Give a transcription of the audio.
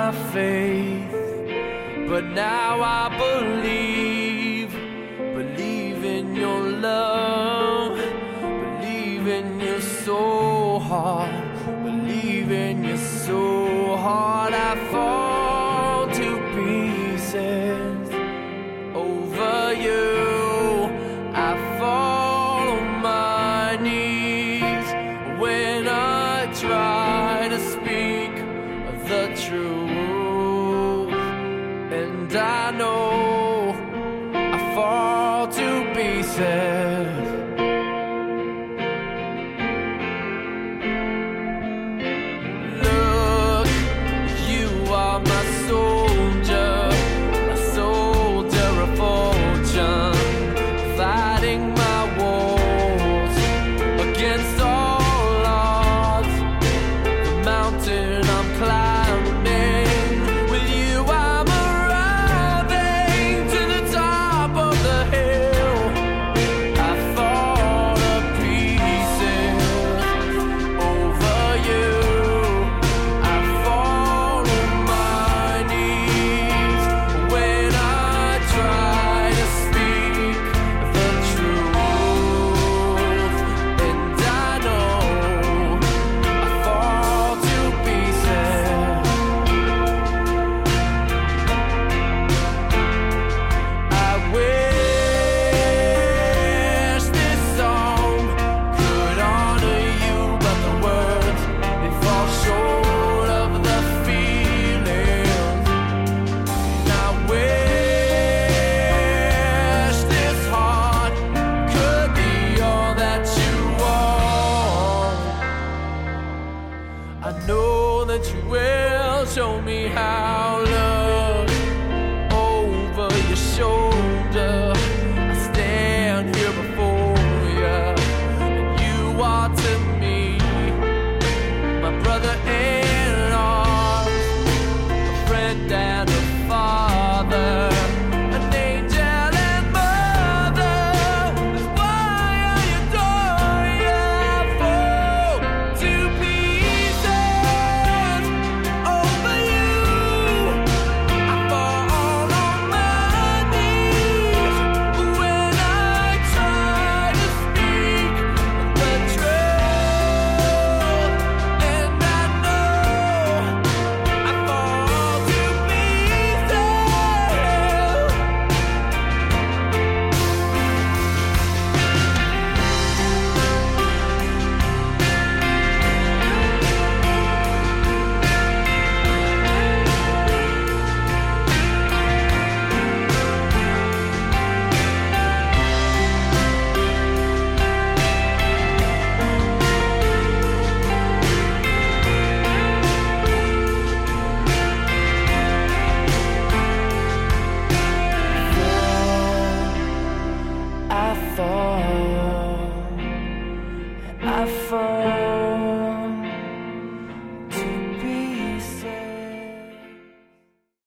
my faith, but now I believe in your love, believe in you so hard, believe in you so hard. I fall to pieces over you, I fall on my knees when I try to speak the truth, and I know I fall to pieces. Look, you are my soldier of fortune, fighting my wars against all odds. The mountain I'm climbing, with you I'm arriving to the top of the hill. I fall to pieces over you, I fall on my knees when I try to speak the truth, and I know I fall to pieces. I wish this song could honor you, but the words, they fall short of the feelings. And I wish this heart could be all that you want. I know that you will show me how. Look over your shoulder, I stand here before you, and you are to me my brother in arms, a friend and a father, an angel and mother. That's why I adore you. I fall to pieces over you, I fall on my knees when I try to speak the truth, and I know I fall to pieces. I fall, I fall.